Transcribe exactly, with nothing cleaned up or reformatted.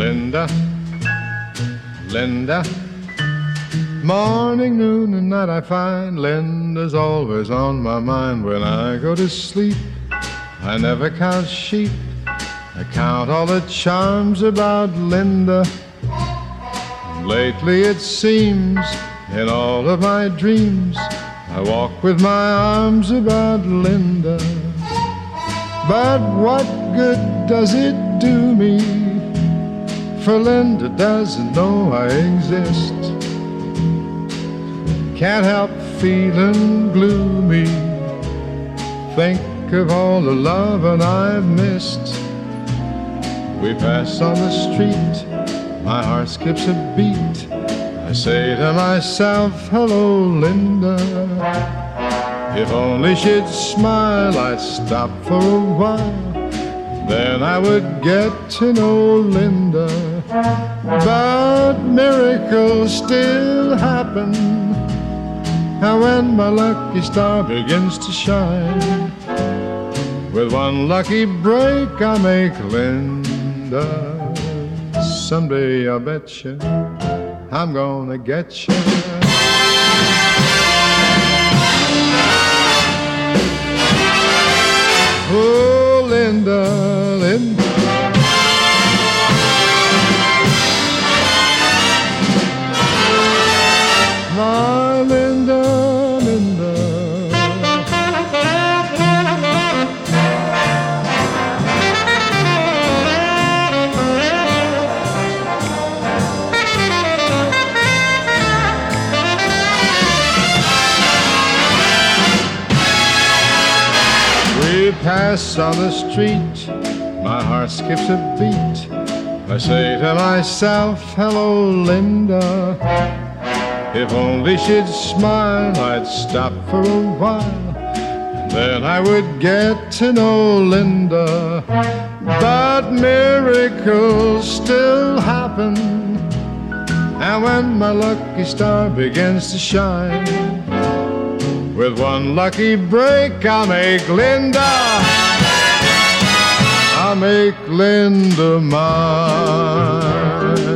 Linda, Linda. Morning, noon, and night I find Linda's always on my mind. When I go to sleep, I never count sheep. I count all the charms about Linda. Lately it seems, in all of my dreams, I walk with my arms about Linda. But what good does it do me? For Linda doesn't know I exist. Can't help feeling gloomy. Think of all the loving I've missed. We pass on the street, my heart skips a beat. I say to myself, hello, Linda. If only she'd smile, I'd stop for a while. Then I would get to know Linda. But miracles still happen. And when my lucky star begins to shine, with one lucky break I'll make Linda. Someday I'll bet you I'm gonna get you. Oh, Linda, Linda. My Linda, Linda. We pass on the street, my heart skips a beat. I say to myself, hello, Linda. If only she'd smile, I'd stop for a while. Then I would get to know Linda. But miracles still happen. And when my lucky star begins to shine, with one lucky break I'll make Linda. I'll make Linda mine.